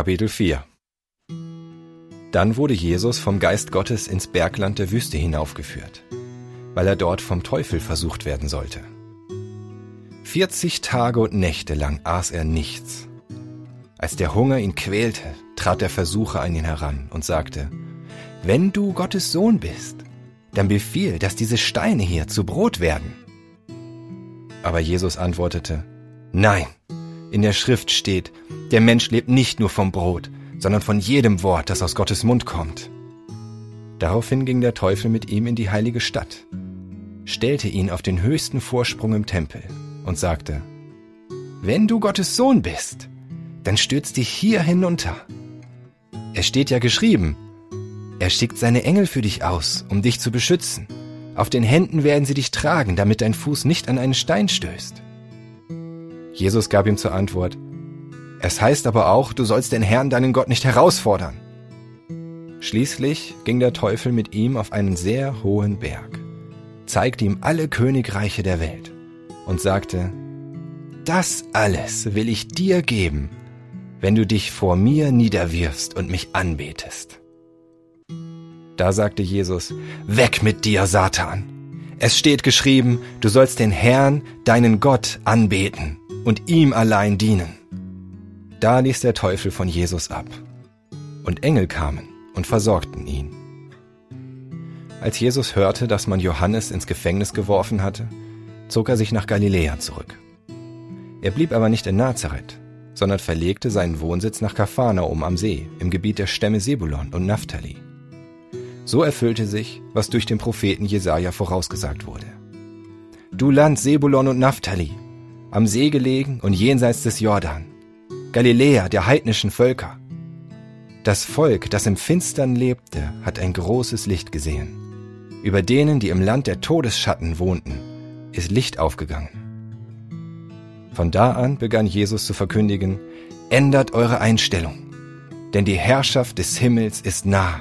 Kapitel 4. Dann wurde Jesus vom Geist Gottes ins Bergland der Wüste hinaufgeführt, weil er dort vom Teufel versucht werden sollte. 40 Tage und Nächte lang aß er nichts. Als der Hunger ihn quälte, trat der Versucher an ihn heran und sagte: »Wenn du Gottes Sohn bist, dann befiehl, dass diese Steine hier zu Brot werden.« Aber Jesus antwortete: »Nein, in der Schrift steht, der Mensch lebt nicht nur vom Brot, sondern von jedem Wort, das aus Gottes Mund kommt.« Daraufhin ging der Teufel mit ihm in die heilige Stadt, stellte ihn auf den höchsten Vorsprung im Tempel und sagte: »Wenn du Gottes Sohn bist, dann stürz dich hier hinunter. Es steht ja geschrieben, er schickt seine Engel für dich aus, um dich zu beschützen. Auf den Händen werden sie dich tragen, damit dein Fuß nicht an einen Stein stößt.« Jesus gab ihm zur Antwort: »Es heißt aber auch, du sollst den Herrn, deinen Gott, nicht herausfordern.« Schließlich ging der Teufel mit ihm auf einen sehr hohen Berg, zeigte ihm alle Königreiche der Welt und sagte: »Das alles will ich dir geben, wenn du dich vor mir niederwirfst und mich anbetest.« Da sagte Jesus: »Weg mit dir, Satan! Es steht geschrieben, du sollst den Herrn, deinen Gott, anbeten und ihm allein dienen.« Da ließ der Teufel von Jesus ab, und Engel kamen und versorgten ihn. Als Jesus hörte, dass man Johannes ins Gefängnis geworfen hatte, zog er sich nach Galiläa zurück. Er blieb aber nicht in Nazareth, sondern verlegte seinen Wohnsitz nach Kapharnaum am See im Gebiet der Stämme Sebulon und Naphtali. So erfüllte sich, was durch den Propheten Jesaja vorausgesagt wurde: »Du Land Sebulon und Naphtali, am See gelegen und jenseits des Jordan, Galiläa der heidnischen Völker. Das Volk, das im Finstern lebte, hat ein großes Licht gesehen. Über denen, die im Land der Todesschatten wohnten, ist Licht aufgegangen.« Von da an begann Jesus zu verkündigen: »Ändert eure Einstellung, denn die Herrschaft des Himmels ist nah.«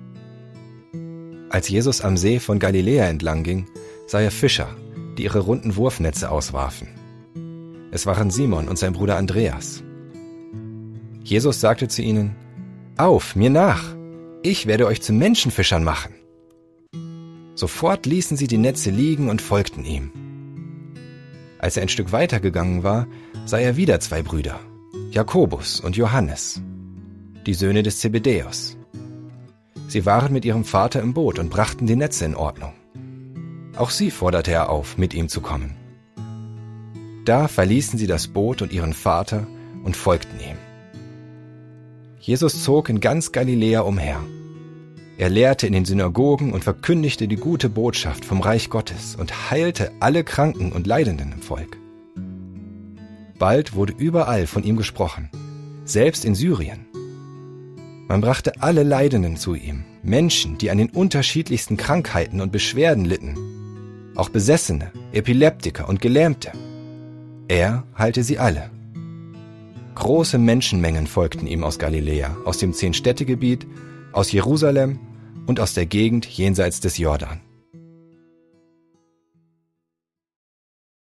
Als Jesus am See von Galiläa entlang ging, sah er Fischer, die ihre runden Wurfnetze auswarfen. Es waren Simon und sein Bruder Andreas. Jesus sagte zu ihnen: »Auf, mir nach! Ich werde euch zu Menschenfischern machen.« Sofort ließen sie die Netze liegen und folgten ihm. Als er ein Stück weiter gegangen war, sah er wieder 2 Brüder, Jakobus und Johannes, die Söhne des Zebedäus. Sie waren mit ihrem Vater im Boot und brachten die Netze in Ordnung. Auch sie forderte er auf, mit ihm zu kommen. Da verließen sie das Boot und ihren Vater und folgten ihm. Jesus zog in ganz Galiläa umher. Er lehrte in den Synagogen und verkündigte die gute Botschaft vom Reich Gottes und heilte alle Kranken und Leidenden im Volk. Bald wurde überall von ihm gesprochen, selbst in Syrien. Man brachte alle Leidenden zu ihm, Menschen, die an den unterschiedlichsten Krankheiten und Beschwerden litten, auch Besessene, Epileptiker und Gelähmte. Er heilte sie alle. Große Menschenmengen folgten ihm aus Galiläa, aus dem 10-Städtegebiet, aus Jerusalem und aus der Gegend jenseits des Jordan.